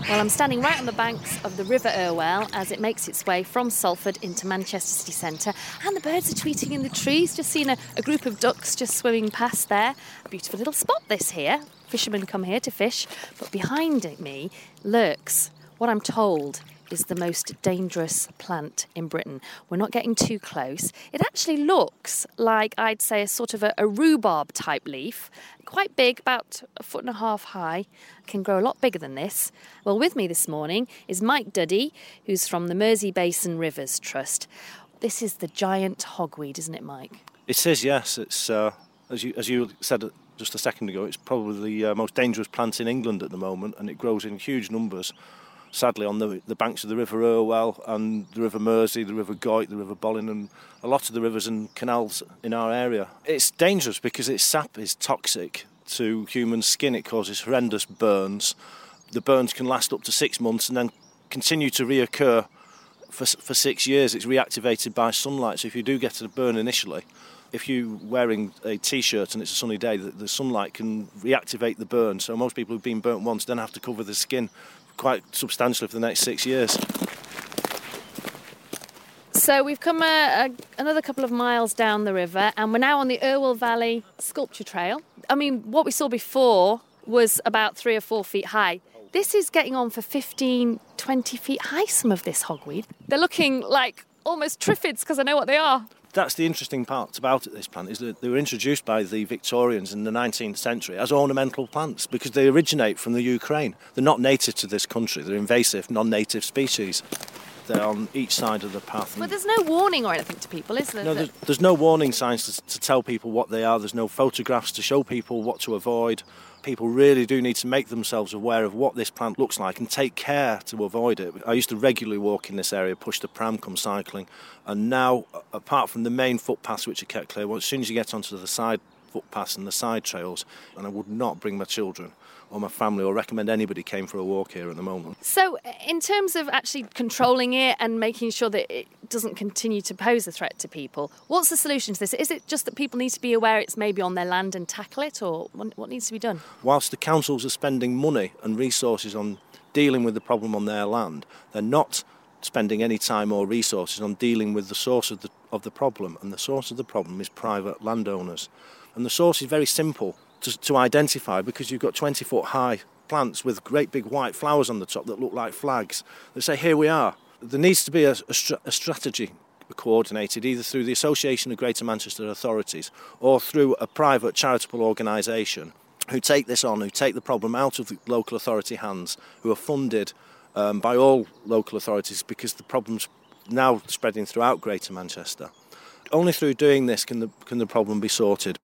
Well, I'm standing right on the banks of the River Irwell as it makes its way from Salford into Manchester city centre. And the birds are tweeting in the trees. Just seen a group of ducks just swimming past there. A beautiful little spot this here. Fishermen come here to fish. But behind me lurks what I'm told is the most dangerous plant in Britain. We're not getting too close. It actually looks like, I'd say, a sort of a rhubarb type leaf. Quite big, about 1.5 foot high. Can grow a lot bigger than this. Well, with me this morning is Mike Duddy, who's from the Mersey Basin Rivers Trust. This is the giant hogweed, isn't it, Mike? It is, yes. It's as you said just a second ago, it's probably the most dangerous plant in England at the moment, and it grows in huge numbers. Sadly, on the banks of the River Irwell and the River Mersey, the River Goyt, the River Bollin, and a lot of the rivers and canals in our area. It's dangerous because its sap is toxic to human skin. It causes horrendous burns. The burns can last up to 6 months and then continue to reoccur for 6 years. It's reactivated by sunlight, so if you do get a burn initially, if you're wearing a T-shirt and it's a sunny day, the sunlight can reactivate the burn. So most people who've been burnt once then have to cover the skin quite substantially for the next 6 years. So we've come another couple of miles down the river and we're now on the Irwell Valley Sculpture Trail. I mean, what we saw before was about 3 or 4 feet high. This is getting on for 15, 20 feet high, some of this hogweed. They're looking like almost triffids because I know what they are. That's the interesting part about this plant, is that they were introduced by the Victorians in the 19th century as ornamental plants because they originate from the Ukraine. They're not native to this country. They're invasive, non-native species. They're on each side of the path. But there's no warning or anything to people, is there? No, there's no warning signs to tell people what they are. There's no photographs to show people what to avoid. People really do need to make themselves aware of what this plant looks like and take care to avoid it. I used to regularly walk in this area, push the pram, come cycling, and now, apart from the main footpaths which are kept clear, as soon as you get onto the side footpaths and the side trails, and I would not bring my children or my family or recommend anybody came for a walk here at the moment. So in terms of actually controlling it and making sure that it doesn't continue to pose a threat to people, what's the solution to this? Is it just that people need to be aware it's maybe on their land and tackle it, or what needs to be done? Whilst the councils are spending money and resources on dealing with the problem on their land, they're not spending any time or resources on dealing with the source of the problem, and the source of the problem is private landowners. And the source is very simple to identify because you've got 20-foot high plants with great big white flowers on the top that look like flags. They say, here we are. There needs to be a strategy coordinated either through the Association of Greater Manchester Authorities or through a private charitable organisation who take this on, who take the problem out of the local authority hands, who are funded by all local authorities because the problem's now spreading throughout Greater Manchester. Only through doing this can the problem be sorted.